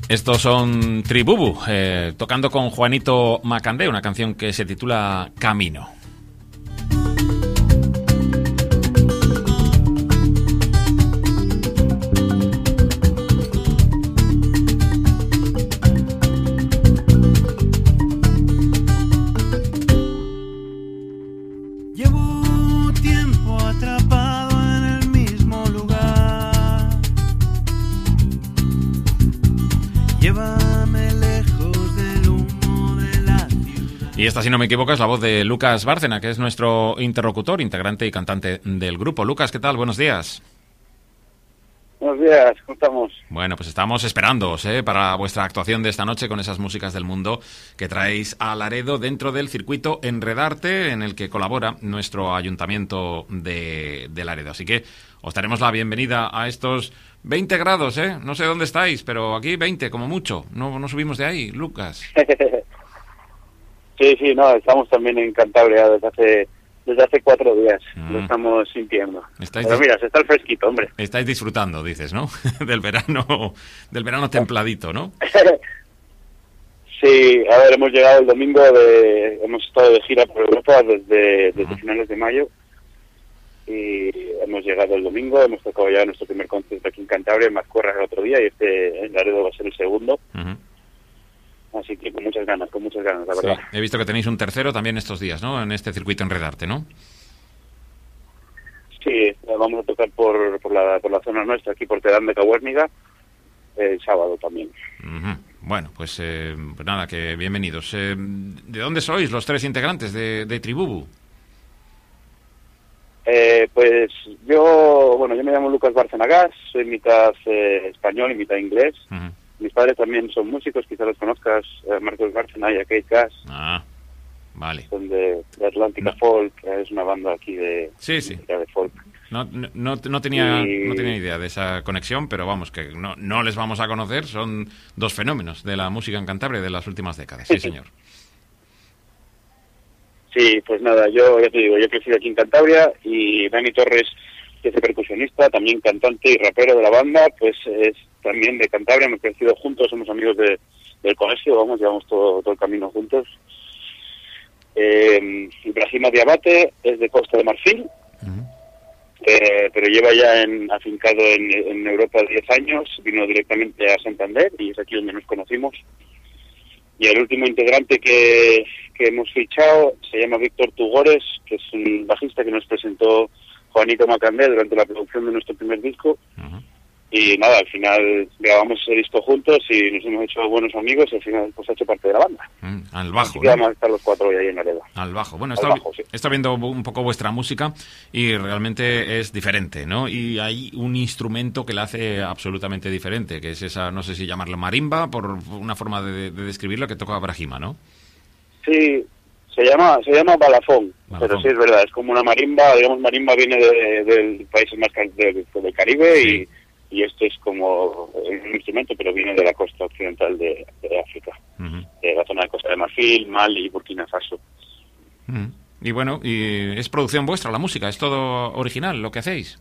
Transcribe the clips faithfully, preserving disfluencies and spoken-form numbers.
Estos son Tribubu, eh, tocando con Juanito Macandé, una canción que se titula Camino. Llevo tiempo atrapado en el mismo lugar. Llévame lejos del humo de la ciudad. Y esta, si no me equivoco, es la voz de Lucas Bárcena, que es nuestro interlocutor, integrante y cantante del grupo. Lucas, ¿qué tal? Buenos días. Buenos días, ¿cómo estamos? Bueno, pues estamos esperándoos ¿eh? para vuestra actuación de esta noche con esas músicas del mundo que traéis a Laredo dentro del circuito Enredarte, en el que colabora nuestro ayuntamiento de, de Laredo. Así que os daremos la bienvenida a estos veinte grados, ¿eh? No sé dónde estáis, pero aquí veinte como mucho. No, no subimos de ahí, Lucas. Sí, sí, no, estamos también en Cantabria desde hace desde hace cuatro días. Mm. Lo estamos sintiendo. Estáis Pero dis- mira, se está el fresquito, hombre. Estáis disfrutando, dices, ¿no? del verano, del verano templadito, ¿no? Sí, a ver, hemos llegado el domingo, de, hemos estado de gira por Europa desde, desde finales de mayo y hemos llegado el domingo, hemos tocado ya nuestro primer concierto aquí en Cantabria, en Mascorra el otro día y este en Laredo va a ser el segundo. Uh-huh. Así que con muchas ganas, con muchas ganas, la Sí. verdad. He visto que tenéis un tercero también estos días, ¿no? En este circuito Enredarte, ¿no? Sí, vamos a tocar por, por, la, por la zona nuestra, aquí por Terán de Cahuérniga, el sábado también. Uh-huh. Bueno, pues, eh, pues nada, que bienvenidos. Eh, ¿De dónde sois los tres integrantes de, de Tribubu? Eh, pues yo, bueno, yo me llamo Lucas Bárcena, soy mitad eh, español y mitad inglés. Uh-huh. Mis padres también son músicos, quizás los conozcas, eh, Marcos Bárcena y a Kate Gas, Ah, vale. son de, de Atlántica No. Folk, que es una banda aquí de, Sí, sí. de folk. No, no, no, no tenía, Y- no tenía idea de esa conexión, pero vamos, que no, no les vamos a conocer. Son dos fenómenos de la música en Cantabria de las últimas décadas. Sí, señor. Sí, pues nada, yo ya te digo, yo he crecido aquí en Cantabria y Dani Torres, que es percusionista, también cantante y rapero de la banda, pues es también de Cantabria, hemos crecido juntos, somos amigos de, del colegio, vamos, llevamos todo, todo el camino juntos. Eh, Ibrahima Diabate es de Costa de Marfil, Uh-huh. eh, pero lleva ya en, afincado en, en Europa diez años, vino directamente a Santander y es aquí donde nos conocimos. Y el último integrante que, que hemos fichado se llama Víctor Tugores, que es un bajista que nos presentó Juanito Macandé durante la producción de nuestro primer disco. Uh-huh. Y nada, al final grabamos ese disco juntos y nos hemos hecho buenos amigos y al final pues ha hecho parte de la banda. Mm, al Así bajo, que ¿no? vamos a estar los cuatro hoy ahí en Laredo. Al bajo. Bueno, he Al estado, bajo, sí. he estado viendo un poco vuestra música y realmente es diferente, ¿no? Y hay un instrumento que la hace absolutamente diferente, que es esa, no sé si llamarlo marimba, por una forma de, de describirlo, que toca Brahima, ¿no? Sí, se llama se llama balafón, Balafón. pero sí es verdad, es como una marimba, digamos marimba viene de, de países más cal- del, del Caribe Sí. y, y esto es como un instrumento, pero viene de la costa occidental de, de África, Uh-huh. de la zona de Costa de Marfil, Mali y Burkina Faso. Uh-huh. Y bueno, y es producción vuestra la música, es todo original lo que hacéis.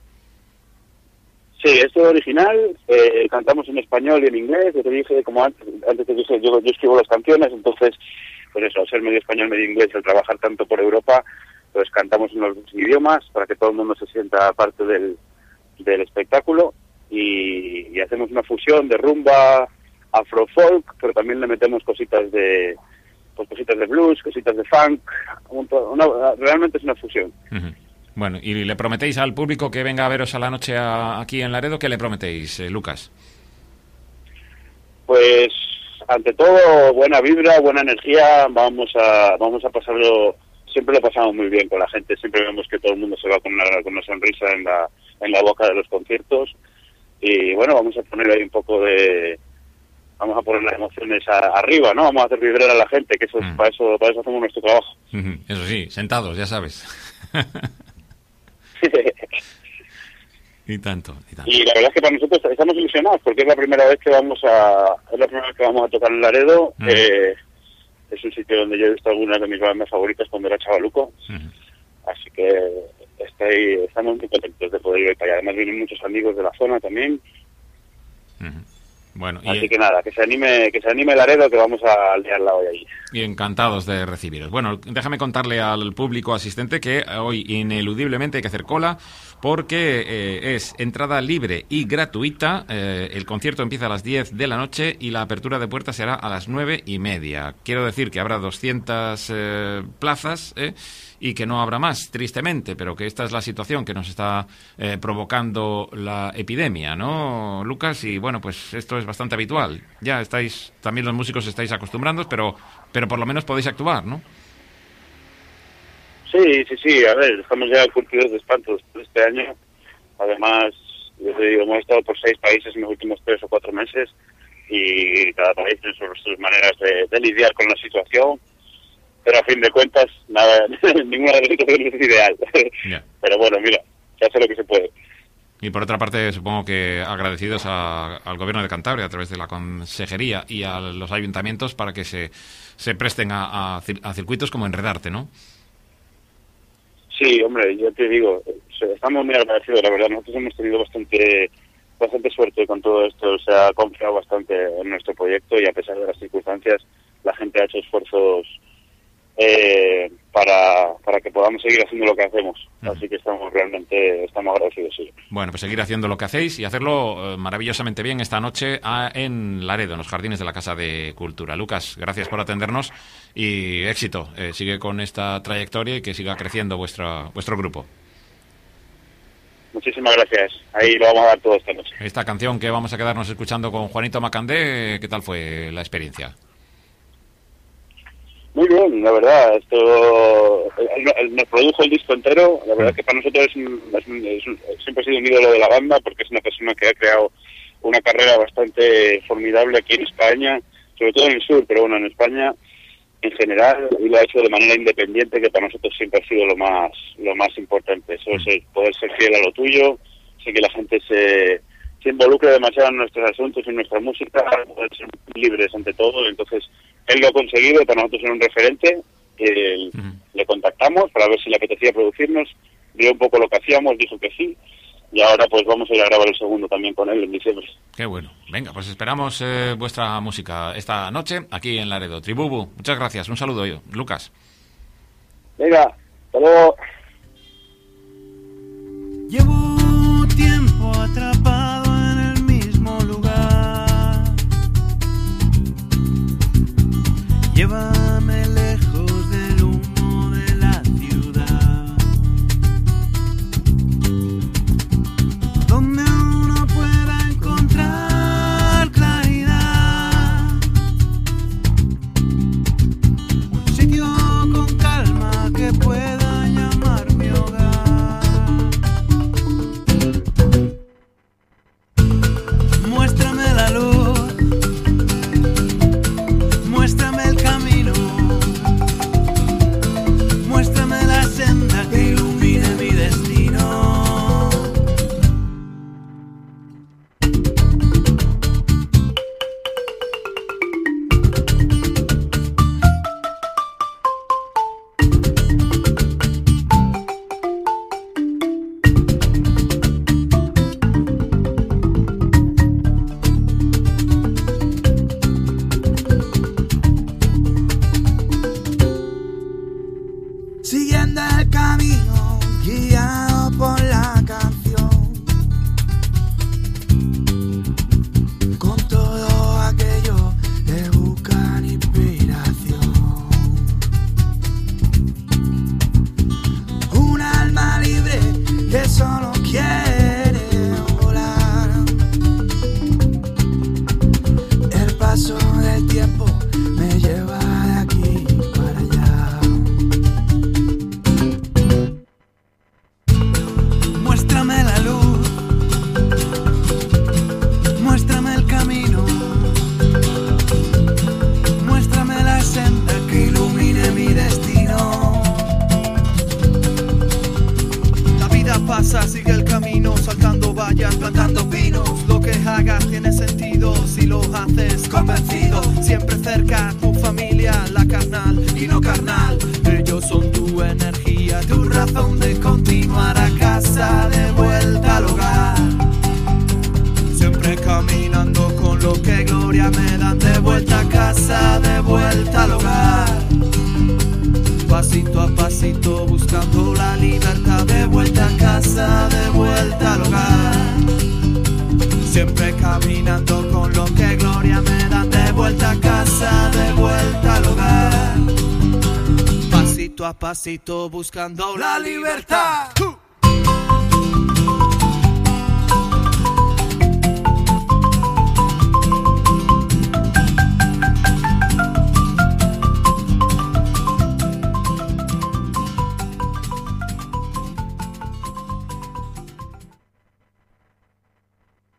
Sí, esto es original, eh, cantamos en español y en inglés, yo te dije, como antes, antes te dije, yo, yo escribo las canciones, entonces, pues eso, al ser medio español, medio inglés, al trabajar tanto por Europa, pues cantamos en los dos idiomas para que todo el mundo se sienta parte del, del espectáculo y, y hacemos una fusión de rumba, afrofolk, pero también le metemos cositas de pues cositas de blues, cositas de funk, un to- una- realmente es una fusión. Uh-huh. Bueno, y le prometéis al público que venga a veros a la noche a- aquí en Laredo, ¿qué le prometéis, eh, Lucas? Pues ante todo buena vibra, buena energía, vamos a vamos a pasarlo, siempre lo pasamos muy bien con la gente, siempre vemos que todo el mundo se va con una, con una sonrisa en la en la boca de los conciertos y bueno, vamos a poner ahí un poco de vamos a poner las emociones a, arriba, ¿no? Vamos a hacer vibrar a la gente, que eso es, Mm. para eso para eso hacemos nuestro trabajo. Uh-huh. Eso sí, sentados, ya sabes. y tanto, y tanto. Y la verdad es que para nosotros estamos ilusionados porque es la primera vez que vamos a es la primera vez que vamos a tocar en Laredo. Mm. Eh, es un sitio donde yo he visto algunas de mis bandas favoritas cuando era chavaluco, Uh-huh. así que estoy, estamos muy contentos de poder ir para allá. Además vienen muchos amigos de la zona también. Uh-huh. Bueno, y, así que nada, que se anime, que se anime Laredo, que vamos a liarla hoy allí. Y encantados de recibiros. Bueno, déjame contarle al público asistente que hoy ineludiblemente hay que hacer cola porque eh, es entrada libre y gratuita. Eh, el concierto empieza a las diez de la noche y la apertura de puertas será a las nueve y media. Quiero decir que habrá doscientas eh, plazas eh, y que no habrá más, tristemente, pero que esta es la situación que nos está eh, provocando la epidemia, ¿no, Lucas? Y bueno, pues esto es bastante habitual. Ya estáis, también los músicos estáis acostumbrando, pero, pero por lo menos podéis actuar, ¿no? Sí, sí, sí, a ver, estamos ya curtidos de espantos este año. Además, yo te digo, hemos estado por seis países en los últimos tres o cuatro meses y cada país tiene sus, sus maneras de, de lidiar con la situación. Pero a fin de cuentas, nada, ninguna de las situaciones es ideal. Yeah. Pero bueno, mira, se hace lo que se puede. Y por otra parte, supongo que agradecidos a, al Gobierno de Cantabria, a través de la Consejería y a los ayuntamientos, para que se, se presten a, a, a circuitos como Enredarte, ¿no? Sí, hombre, yo te digo, estamos muy agradecidos, la verdad. Nosotros hemos tenido bastante bastante suerte con todo esto. Se ha confiado bastante en nuestro proyecto y a pesar de las circunstancias, la gente ha hecho esfuerzos Eh, para, para que podamos seguir haciendo lo que hacemos. Uh-huh. Así que estamos realmente estamos agradecidos, sí. Bueno, pues seguir haciendo lo que hacéis y hacerlo eh, maravillosamente bien esta noche a, en Laredo, en los jardines de la Casa de Cultura. Lucas, gracias por atendernos y éxito. Eh, sigue con esta trayectoria y que siga creciendo vuestra, vuestro grupo. Muchísimas gracias. Ahí lo vamos a dar todo esta noche. Esta canción que vamos a quedarnos escuchando con Juanito Macandé, ¿qué tal fue la experiencia? Muy bien, la verdad, esto él, él nos produjo el disco entero. La verdad es que para nosotros es un, es un, es un, siempre ha sido un ídolo de la banda, porque es una persona que ha creado una carrera bastante formidable aquí en España, sobre todo en el sur, pero bueno, en España en general, y lo ha hecho de manera independiente, que para nosotros siempre ha sido lo más lo más importante. Eso es el poder ser fiel a lo tuyo, sin que la gente se, se involucre demasiado en nuestros asuntos y en nuestra música, poder ser libres ante todo. Entonces él lo ha conseguido, para nosotros era un referente. Eh, uh-huh. Le contactamos para ver si le apetecía producirnos, vio un poco lo que hacíamos, dijo que sí, y ahora pues vamos a ir a grabar el segundo también con él en diciembre. Qué bueno. Venga, pues esperamos eh, vuestra música esta noche aquí en Laredo. Tribubu, muchas gracias. Un saludo yo. Lucas. Venga, hasta luego. Llevo tiempo atrapado en el mismo lugar. Llévame lejos del humo de la ciudad, donde uno pueda encontrar claridad, un sitio con calma que pueda llamar mi hogar. Muéstrame la luz, muéstrame el camino, muéstrame la senda que ilumine mi destino. Siguiendo el camino, guiado por la canción, con todo aquello que buscan inspiración. Un alma libre que solo quiere volar. El paso del tiempo me lleva de aquí para allá. Muéstrame la luz, muéstrame el camino, muéstrame la senda que ilumine mi destino. La vida pasa, sigue el camino, saltando vallas, plantando pinos. Lo que hagas tiene sentido si lo haces convencido. Siempre cerca a tu familia, la carnal y no carnal. Ellos son tu energía, tu razón de continuar a casa, de vuelta al hogar. Siempre caminando con lo que gloria me dan, de vuelta a casa, de vuelta al hogar. Pasito a pasito buscando la libertad, de vuelta a casa, de vuelta al hogar. Siempre caminando con lo que gloria me dan, de vuelta a casa, de vuelta al hogar. Pasito a pasito buscando la libertad.